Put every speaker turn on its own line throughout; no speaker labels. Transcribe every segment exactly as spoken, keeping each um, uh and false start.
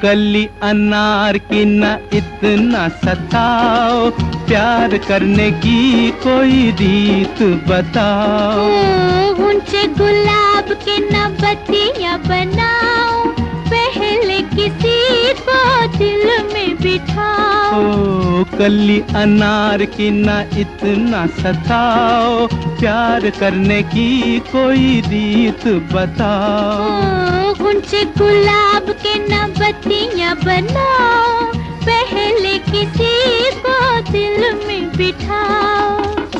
कली अनार की न इतना सताओ, प्यार करने की कोई रीत बताओ।
ऊंचे गुलाब के न बत्तियां बनाओ, पहले किसी को दिल में बिठाओ।
ओ कली अनार की न इतना सताओ, प्यार करने की कोई रीत बताओ।
ऊंचे गुलाब के न बत्तियां बनाओ, पहले किसी को दिल में बिठाओ।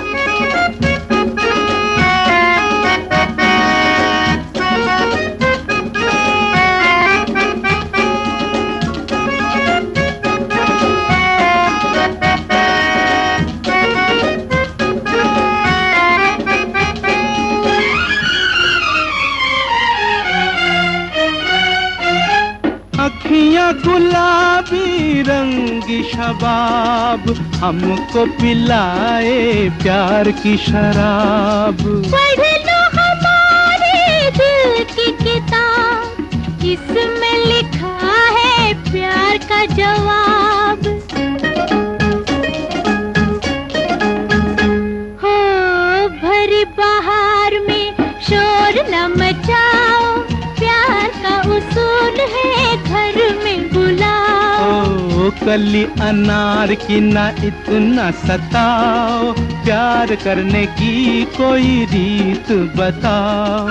अखियाँ गुलाबी रंगी शबाब, हमको पिलाए प्यार की शराब।
पढ़ लो हमारे दिल की किताब, इसमें लिखा है प्यार का जवाब। हो भरी बहार में शोर न मचाओ, प्यार का उसूल है घर में बुलाओ।
ओ कली अनार की न इतना सताओ, प्यार करने की कोई रीत बताओ।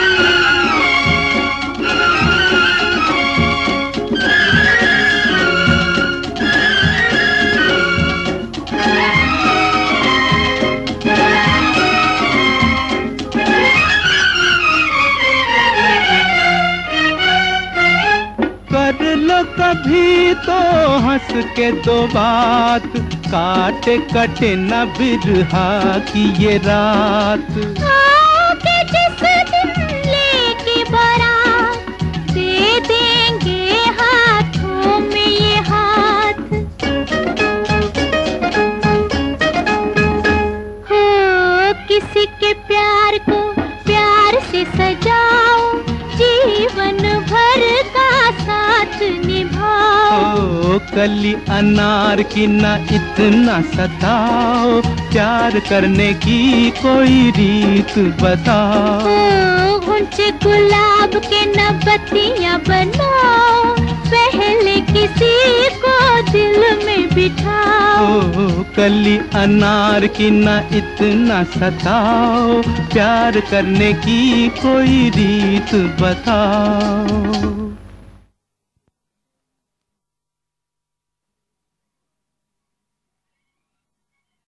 कर लो कभी तो हंस के दो बात, काटे कटे न बिरहा की ये रात।
आओगे जिस दिन लेके बारात, दे देंगे हाथों में ये हाथ। हो किसी के प्यार को प्यार से सजाओ, जीवन भर का साथ निभाओ।
ओ कली अनार की न इतना सताओ, प्यार करने की कोई रीत बताओ।
ऊंचे गुलाब के न बत्तियां बनाओ, पहले किसी को दिल में बिठाओ।
ओ कली अनार की न इतना सताओ, प्यार करने की कोई रीत बताओ।